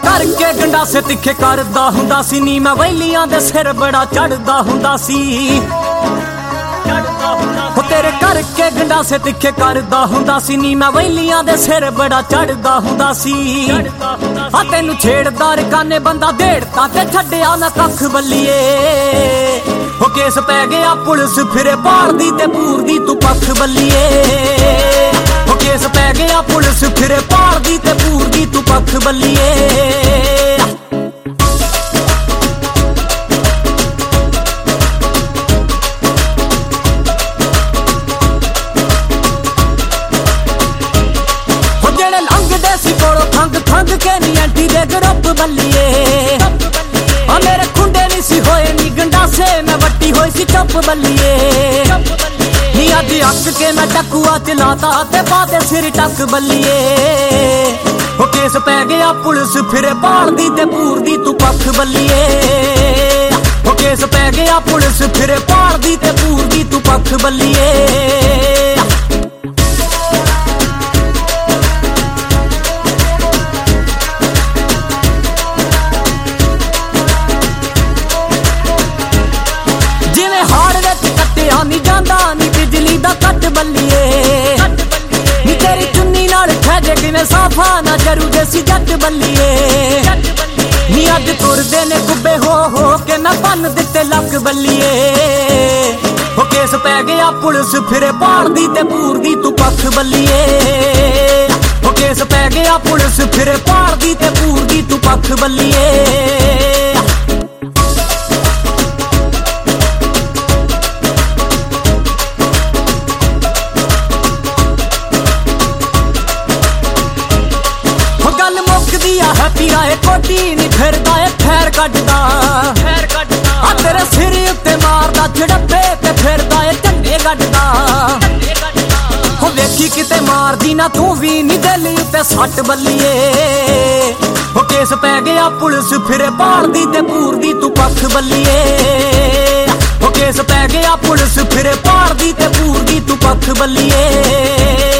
करके गंडासे तिखे करदा हुंदा सी नी मैं वैलियां दे सिर बड़ा चढ़दा हुंदा सी हो तेरे करके गंडासे तिखे करदा हुंदा सी नी मैं वैलियां दे सिर बड़ा चढ़दा हुंदा सी आ तैनू छेड़दा रकाने बंदा देड़ता ते छड्डिया ना कख बल्लिए हो केस पै गया पुलिस फिरे पालदी ते पूरदी तू पख बल्लिए हो केस पै गया पुलिस फिरे पालदी ते पूरदी तू पख बल्लिए खंग के नी एंटी दे ग्रुप बल्लिए मेरे खुंडे नी सी होए नी गंडासे मैं वट्टी होई सी चुप बल्लिए नी अज अक के मैं टकुआ चलाता ते बादे सिर टक बल्लिए हो केस पै गया पुलिस फिरे पालदी ते पूरदी तू पख बल्लिए हो केस पै गया पुलिस फिरे पालदी ते पूरदी तू पख बल्लिए नी जांदा नी बिजली दा कट बल्लिए नी तेरी चुन्नी नाल खैजे किवें साफा ना जरू देसी जट बल्लिए नी अज तुरदे ने कुब्बे हो के ना बन दिते लक बल्लिए हो केस पै गया पुलिस फिरे पालदी ते पूरदी तू पख बल्लिए हो केस पै गया पुलिस फिरे पालदी ते पूरदी तू पख बल्लिए पीराए कोटी नी फिरदा ए खैर कटदा आ तेरे सिर उत्ते मारदा झड़प्पे ते फिरदा ए झंडे गड्डदा हो वेखी किते मारदी ना तू भी नी दिल उत्ते सट बल्लिए हो केस पै गया पुलिस फिरे पालदी ते पूरदी तू पख बल्लिए हो केस पै गया पुलिस फिरे पालदी ते पूरदी तू पख बल्लिए